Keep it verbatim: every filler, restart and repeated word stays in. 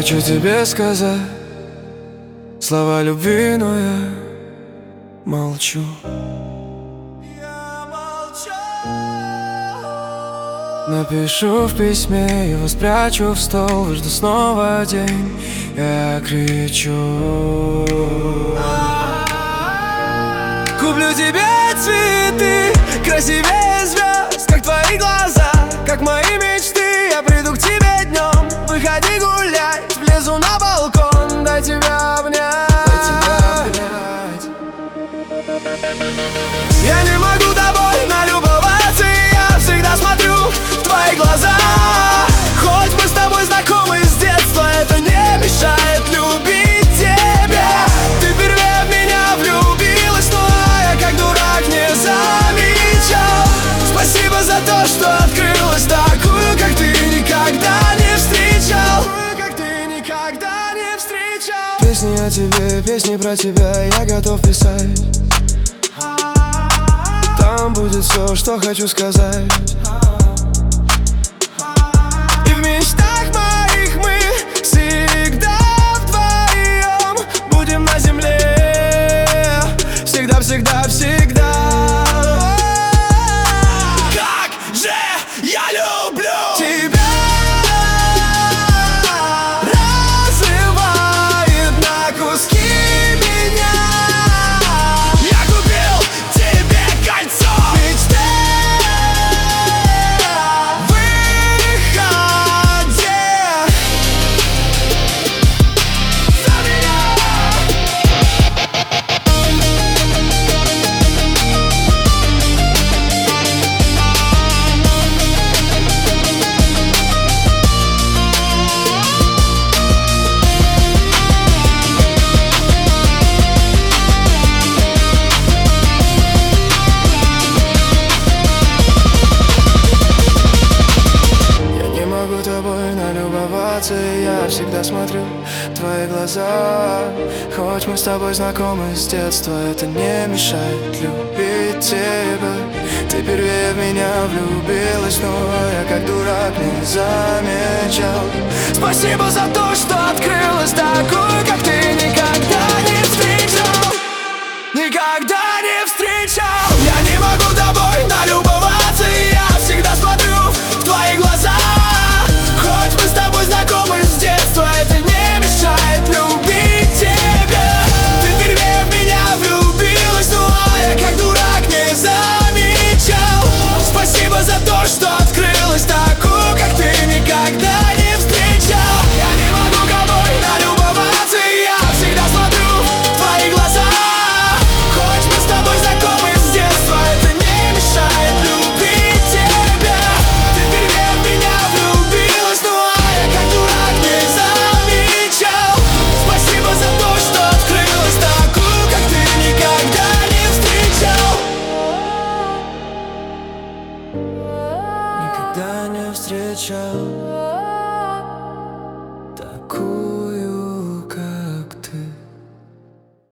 хочу тебе сказать слова любви, но я молчу. Я молчу. Напишу в письме, его спрячу в стол, выжду снова день, я кричу. Куплю тебе цветы, красивее звезд, как твои глаза, как мои мечты. Я приду к тебе днем, выходи гулять, влезу на балкон, дай тебя обнять. Я не могу тобой налюбоваться, и я всегда смотрю в твои глаза. Хоть мы с тобой знакомы с детства, это не мешает любить тебя. Ты впервые в меня влюбилась, но я как дурак не замечал. Спасибо за то, что открылась, такую, как ты никогда не встречал. Как ты никогда не встречал. Песни о тебе, песни про тебя я готов писать. Там будет все, что хочу сказать. И в мечтах моих мы всегда вдвоем будем на земле. Всегда, всегда, всегда. Как же я люблю тебя. Разрывает на куски меня. Я купил тебе кольцо мечты. Выходи за меня. Я не могу тобой налюбоваться, и я всегда смотрю в твои глаза. Хоть мы с тобой знакомы с детства, это не мешает любить тебя. Ты впервые в меня влюбилась, но я как дурак не замечал. Спасибо за то, что открылась, такую, как ты никогда не встречал. Никогда не встречал. Я не могу тобой налюбоваться, и я всегда смотрю в твои глаза. Хоть мы с тобой знакомы с детства, это не мешает любить тебя. Ты впервые в меня влюбилась, но я как дурак не замечал. Спасибо за то, что открылась, такую, как ты никогда не встречал. Я не могу тобой налюбоваться, и я всегда смотрю в твои глаза. Хоть мы с тобой знакомы с детства, это не мешает любить тебя. Ты впервые в меня влюбилась, но я как дурак не замечал. Спасибо за то, что открылась, такую, как ты никогда не встречал. Никогда не встречал.